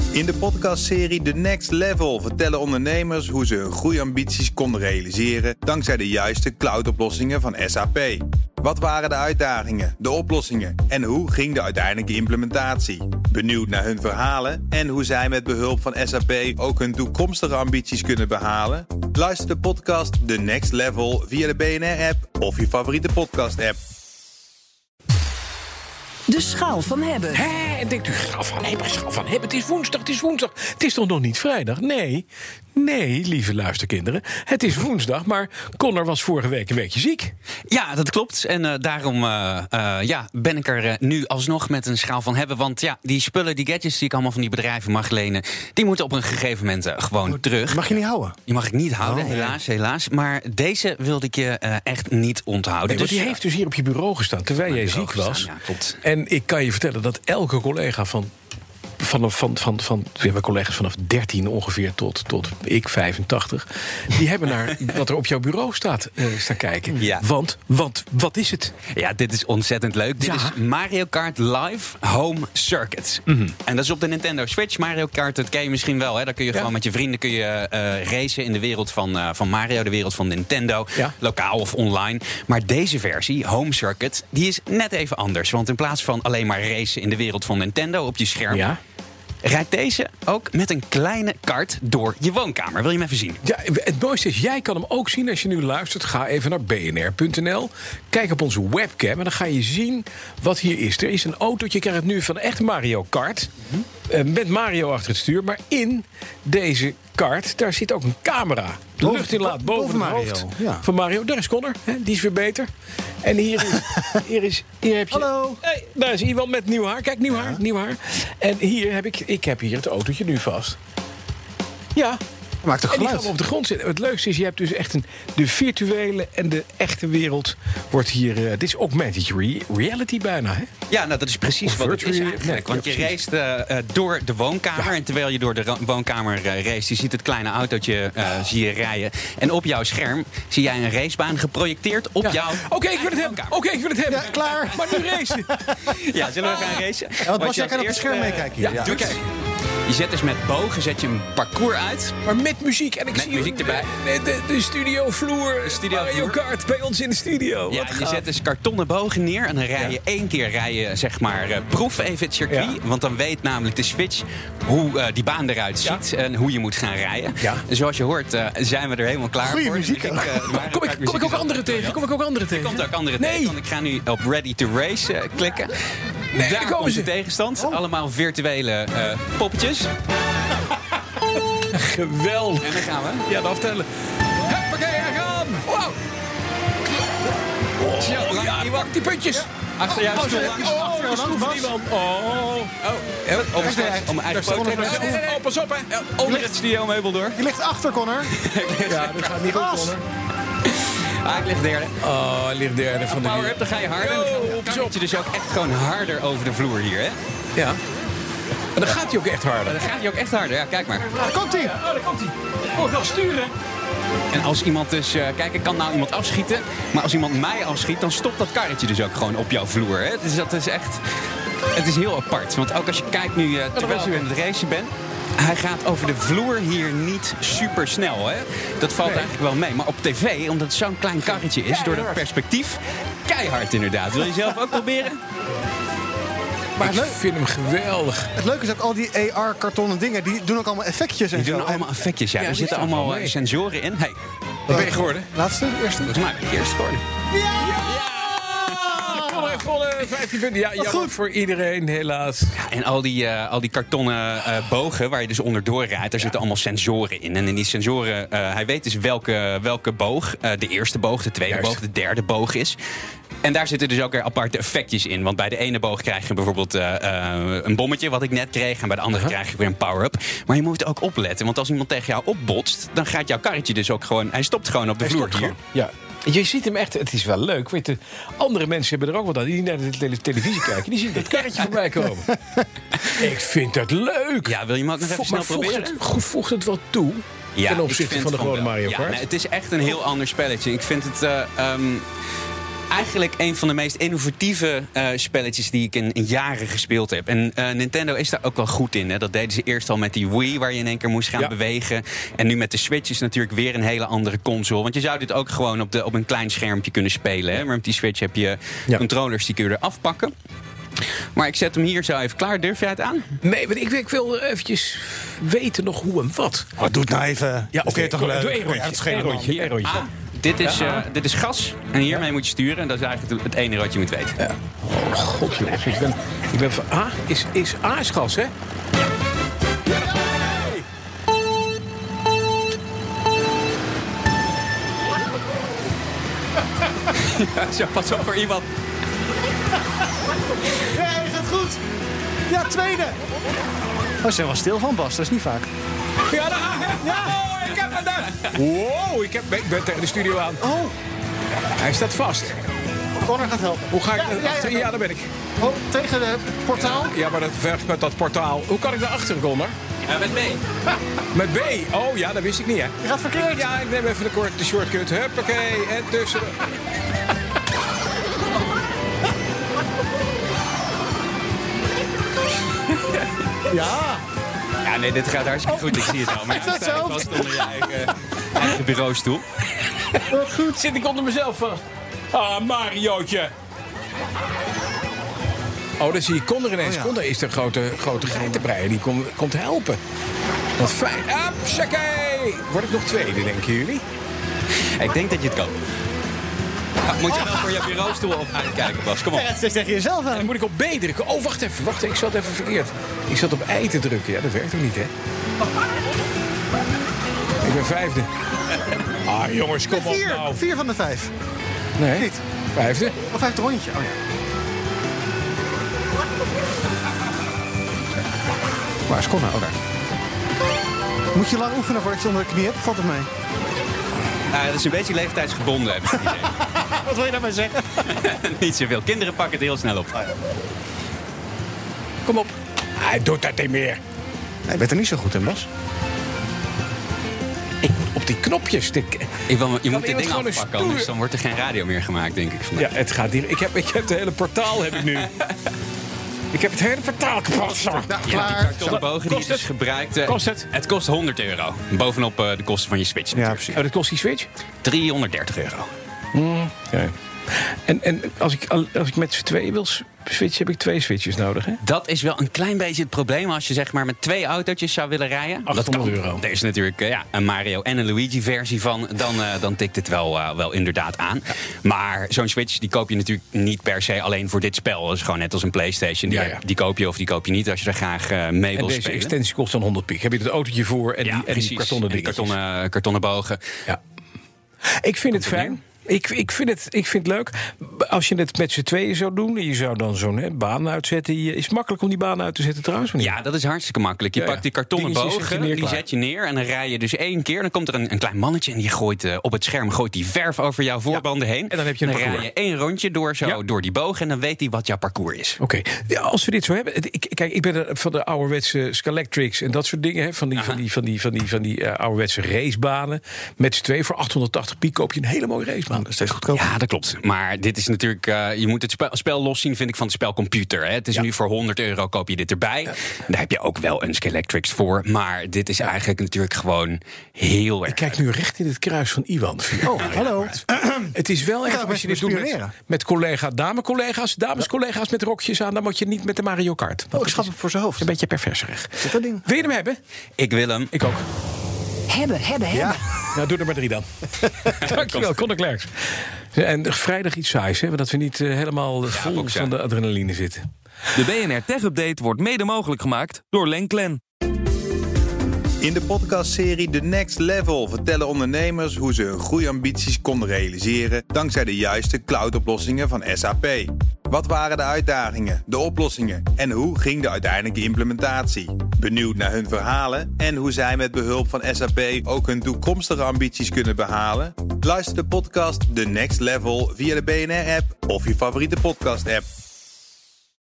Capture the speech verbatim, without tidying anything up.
In de podcastserie The Next Level vertellen ondernemers hoe ze hun groeiambities konden realiseren dankzij de juiste cloudoplossingen van S A P. Wat waren de uitdagingen, de oplossingen en hoe ging de uiteindelijke implementatie? Benieuwd naar hun verhalen en hoe zij met behulp van S A P ook hun toekomstige ambities kunnen behalen? Luister de podcast The Next Level via de B N R-app of je favoriete podcast-app. De schaal van hebben. Hé, en denkt u, schaal van hebben, schaal van hebben. Het is woensdag, het is woensdag. Het is toch nog niet vrijdag? Nee, nee, lieve luisterkinderen. Het is woensdag, maar Connor was vorige week een weekje ziek. Ja, dat klopt. En uh, daarom uh, uh, ja, ben ik er uh, nu alsnog met een schaal van hebben. Want ja, die spullen, die gadgets die ik allemaal van die bedrijven mag lenen, die moeten op een gegeven moment uh, gewoon oh, terug. Mag je niet houden? Die mag ik niet houden, oh, helaas, nee. helaas. Maar deze wilde ik je uh, echt niet onthouden. Nee, dus, die heeft dus hier op je bureau gestaan, terwijl jij ziek was. Gestaan, ja, klopt. En ik kan je vertellen dat elke collega van... Van, van, van, van, we hebben collega's vanaf dertien ongeveer tot, tot ik vijfentachtig. Die hebben naar wat er op jouw bureau staat uh, staan kijken. Ja. Want, want, wat is het? Ja, dit is ontzettend leuk. Ja. Dit is Mario Kart Live Home Circuit. Mm-hmm. En dat is op de Nintendo Switch. Mario Kart, dat ken je misschien wel. Hè? Daar kun je ja. gewoon met je vrienden kun je, uh, racen in de wereld van, uh, van Mario. De wereld van Nintendo. Ja. Lokaal of online. Maar deze versie, Home Circuit, die is net even anders. Want in plaats van alleen maar racen in de wereld van Nintendo op je scherm... Ja. rijdt deze ook met een kleine kart door je woonkamer. Wil je hem even zien? Ja, het mooiste is, jij kan hem ook zien als je nu luistert. Ga even naar b n r punt n l. Kijk op onze webcam en dan ga je zien wat hier is. Er is een autootje, je krijgt het nu van echt Mario Kart. Mm-hmm. Uh, met Mario achter het stuur. Maar in deze kart, daar zit ook een camera. De boven, luchtinlaat boven, boven het hoofd ja. van Mario. Daar is Connor, hè? Die is weer beter. En hier is, hier is hier heb je... Hallo. Hey, daar is iemand met nieuw haar. Kijk, nieuw haar, ja. nieuw haar. En hier heb ik, ik heb hier het autootje nu vast. Ja. Maakt toch geluid? En die gaan we op de grond zitten. Het leukste is, je hebt dus echt een, de virtuele en de echte wereld wordt hier... Uh, dit is augmented re- reality bijna, hè? Ja, nou, dat is precies of wat het is eigenlijk. Nee, want je race uh, uh, door de woonkamer. Ja. En terwijl je door de ra- woonkamer uh, race, je ziet het kleine autootje uh, zie je rijden. En op jouw scherm zie jij een racebaan geprojecteerd op ja. jouw Oké, okay, ik wil het hebben. Oké, okay, ik wil het hebben. Ja, klaar. Maar nu racen. Ja, zullen we gaan racen? Ja, wat was jij kan op het scherm uh, meekijken hier. Ja, ja. Doe kijken. Je zet dus met bogen zet je een parcours uit. Maar met muziek. En ik met zie muziek erbij. De, de, de studiovloer. De studio Mario Kart bij ons in de studio. Ja, je zet dus kartonnen bogen neer. En dan rij je ja. één keer rij je, zeg maar, uh, proef even het circuit. Ja. Want dan weet namelijk de Switch hoe uh, die baan eruit ziet. Ja. En hoe je moet gaan rijden. Ja. En zoals je hoort uh, zijn we er helemaal klaar Goeie voor. Muziek, dus ik, uh, kom, ik, kom ik ook anderen tegen? Kom ik ook anderen tegen? Er komt ook anderen nee. tegen. Want ik ga nu op Ready to Race uh, klikken. Nee, daar komt de tegenstand. Oh. Allemaal virtuele uh, poppetjes. Geweldig. En dan gaan we. Ja, dan aftellen. Huppakee, hij gaan. Wow. Oh, Zo, ja, die wacht die puntjes. Ja. Achter jou stoel. Oh, achter jou stoel van iemand. Oh. Oh. Op mijn eigen poot. Oh, pas op, hè. Onder het studiomeubel door. Je ligt achter, Connor. Ja, dat gaat niet goed, Connor. Ah, ik lig derde. Oh, hij ligt derde van de power up, dan ga je harder. Dan kan je dus ook echt gewoon harder over de vloer hier, hè? Ja. En dan gaat hij ook echt harder. Dan gaat hij ook echt harder, ja, kijk maar. Daar komt hij. Oh, daar komt hij. Oh, ga sturen. En als iemand dus... Uh, kijk, ik kan nou iemand afschieten. Maar als iemand mij afschiet, dan stopt dat karretje dus ook gewoon op jouw vloer, hè? Dus dat is echt... Het is heel apart. Want ook als je kijkt nu, uh, terwijl je in het racen bent... Hij gaat over de vloer hier niet super snel, hè? Dat valt nee. eigenlijk wel mee. Maar op tv, omdat het zo'n klein karretje is, door dat perspectief... Keihard inderdaad. Wil je zelf ook proberen? Maar ik vind hem geweldig. Het leuke is ook al die A R-kartonnen dingen, die doen ook allemaal effectjes en die zo. doen allemaal effectjes, ja. ja er zitten allemaal uh, sensoren in. Hey. Wat ben je geworden? Laatste, eerste? Volgens mij ben ik eerst geworden. Ja! ja! Volle vijftien punten. Ja, jammer voor iedereen, helaas. Ja, en al die, uh, al die kartonnen uh, bogen waar je dus onderdoor rijdt, daar ja. zitten allemaal sensoren in. En in die sensoren, uh, hij weet dus welke, welke boog, uh, de eerste boog, de tweede Juist. boog, de derde boog is. En daar zitten dus ook weer aparte effectjes in. Want bij de ene boog krijg je bijvoorbeeld uh, uh, een bommetje, wat ik net kreeg. En bij de andere uh-huh. krijg je weer een power-up. Maar je moet ook opletten. Want als iemand tegen jou opbotst, dan gaat jouw karretje dus ook gewoon... Hij stopt gewoon op de hij vloer hier. Gewoon. Ja. Je ziet hem echt, het is wel leuk. Weet je, andere mensen hebben er ook wat aan. Die naar de tele- televisie kijken. Die zien dat karretje voorbij komen. Ik vind dat leuk. Ja, wil je hem ook nog even Vo- snel proberen? Het, voegt het wel toe ja, ten opzichte van de gewone Mario Kart? Ja, nee, het is echt een heel ander spelletje. Ik vind het... Uh, um, eigenlijk een van de meest innovatieve uh, spelletjes die ik in, in jaren gespeeld heb. En uh, Nintendo is daar ook wel goed in. Hè. Dat deden ze eerst al met die Wii, waar je in één keer moest gaan ja. bewegen. En nu met de Switch is natuurlijk weer een hele andere console. Want je zou dit ook gewoon op, de, op een klein schermpje kunnen spelen. Hè. Maar met die Switch heb je ja. controllers, die kun je eraf pakken. Maar ik zet hem hier zo even klaar. Durf jij het aan? Nee, maar ik, ik wil eventjes weten nog hoe en wat. Wat doet nou even? Ja, oké, toch leuk. Doe één rondje. Ja, geen rondje. Hier, rondje. Ah, dit, is, uh, dit is gas en hiermee ja. moet je sturen. En dat is eigenlijk het enige wat je moet weten. Ja. Oh god jongens, ik ben, ik ben van A. Is, is A is gas, hè? Ja, zo, pas op voor iemand. Nee, gaat goed. Ja, tweede. Oh, ze zijn wel stil van, Bas. Dat is niet vaak. Ja, daar, ja. Oh, ik heb hem daar. Wow, ik, heb, ik ben tegen de studio aan. Oh. Hij staat vast. Connor gaat helpen. Hoe ga ik... Ja, ja, achter, ja, ja, daar ben ik. Oh, tegen het portaal? Ja, maar dat vergt met dat portaal. Hoe kan ik daar achter, Connor? Ja, met B. Met B? Oh ja, dat wist ik niet, hè? Je gaat verkeerd. Ja, ik neem even de, kort, de shortcut. Huppakee, en tussen... Ja. Ja, nee, dit gaat hartstikke goed. Ik zie het al. Maar is dat zo? vast onder je eigen, eigen bureaustoel. Wat goed. Zit ik onder mezelf vast. Ah, Mariootje. Oh, dan zie je Connor ineens. Oh, ja. Connor is de grote, grote geitenbreier. Die kom, komt helpen. Wat fijn. Hupsakee. Word ik nog tweede, denken jullie? Ik denk dat je het kan. Ja, moet je wel voor je bureaustoel op uitkijken, Bas. Kom op. Ja, dat zeg je jezelf aan. Dan moet ik op B drukken. Oh, wacht even. Wacht, ik zat even verkeerd. Ik zat op I te drukken. Ja, dat werkt ook niet, hè? Ik ben vijfde. Ah, jongens, kom op vier, nou. Vier van de vijf. Nee, niet. Vijfde. Of vijfde rondje. Oh ja. Waar is Connor? Oh, daar. Moet je lang oefenen voordat je onder de knie hebt? Valt het mee? Nou, dat is een beetje leeftijdsgebonden, heb ik het idee. Wat wil je daarmee zeggen? Niet zoveel. Kinderen pakken het heel snel op. Oh, ja. Kom op. Hij doet dat niet meer. Nee, je bent er niet zo goed in, Bas. Ik moet op die knopjes tikken. Ik wil, je moet dit iemand ding gewoon een afpakken, stoer- anders dan wordt er geen radio meer gemaakt, denk ik. Vandaag. Ja, het gaat hier. Ik heb, ik heb het hele portaal heb ik nu. Ik heb het hele portaal kapot. Zo. Nou, Ja, die klaar. kartonnen bogen die Kost is dus het? gebruikt. eh, Kost het? Het kost honderd euro. Bovenop uh, de kosten van je Switch. Ja, natuurlijk. precies. Oh, dat kost die Switch? driehonderddertig euro. Ja. En, en als, ik, als ik met z'n tweeën wil switchen, heb ik twee switches nodig, hè? Dat is wel een klein beetje het probleem als je zeg maar met twee autootjes zou willen rijden. Dat achthonderd kan. euro. Er is natuurlijk uh, ja, een Mario en een Luigi versie van. Dan, uh, dan tikt het wel, uh, wel inderdaad aan. Ja. Maar zo'n Switch die koop je natuurlijk niet per se alleen voor dit spel. Dat is gewoon net als een PlayStation. Die, Ja, ja. die koop je of die koop je niet als je er graag uh, mee En wil deze spelen. extensie kost dan honderd piek. Heb je het autootje voor en, Ja, die, en precies. die kartonnen En die dingetjes. kartonnen, kartonnen bogen. Ja. Ik vind het fijn. Ik, ik, vind het, ik vind het leuk. Als je het met z'n tweeën zou doen, je zou dan zo'n hè, baan uitzetten. Is het makkelijk om die baan uit te zetten trouwens? Of niet? Ja, dat is hartstikke makkelijk. Je Ja, ja. pakt die kartonnen Dingetjes zet je bogen, neer, die klaar. zet je neer en dan rij je dus één keer. Dan komt er een, een klein mannetje en die gooit uh, op het scherm gooit die verf over jouw voorbanden heen. En dan heb je een dan rij parcours. je één rondje door, zo, Ja. door die bogen en dan weet hij wat jouw parcours is. Oké, ja, als we dit zo hebben. het- Ik, kijk, ik ben er van de ouderwetse Scalectrics en dat soort dingen. Hè, van die, van die, van die, van die, van die uh, ouderwetse racebanen. Met z'n twee voor achthonderdtachtig piek koop je een hele mooie racebaan. Dat is steeds goedkoop. Ja, dat klopt. Maar dit is natuurlijk, uh, je moet het spel, spel loszien, vind ik, van het spelcomputer. Hè. Het is Ja. nu voor honderd euro koop je dit erbij. Daar heb je ook wel een Scalectrics voor. Maar dit is eigenlijk natuurlijk gewoon heel erg. Ik kijk nu recht in het kruis van Iwan. Oh, hallo. Het is wel Ik ga echt, het als je best dit doet met, bespioneren. met collega, dame-collega's, dames-collega's met rokjes aan, dan moet je niet met de Mario Kart. Oh, ik schat hem voor zijn hoofd. Een beetje perverserig. Zit dat ding? Wil je hem hebben? Ik wil hem. Ik ook. Hebben, hebben, hebben. Ja. Nou, doe er maar drie dan. Dankjewel, Conor Klerks. En vrijdag iets saais, hè, dat we niet uh, helemaal uh, vol ook zo. van de adrenaline zitten. De B N R Tech Update wordt mede mogelijk gemaakt door Lenklen. In de podcastserie The Next Level vertellen ondernemers hoe ze hun groeiambities konden realiseren dankzij de juiste cloudoplossingen van S A P. Wat waren de uitdagingen, de oplossingen en hoe ging de uiteindelijke implementatie? Benieuwd naar hun verhalen en hoe zij met behulp van S A P ook hun toekomstige ambities kunnen behalen? Luister de podcast The Next Level via de B N R-app of je favoriete podcast-app.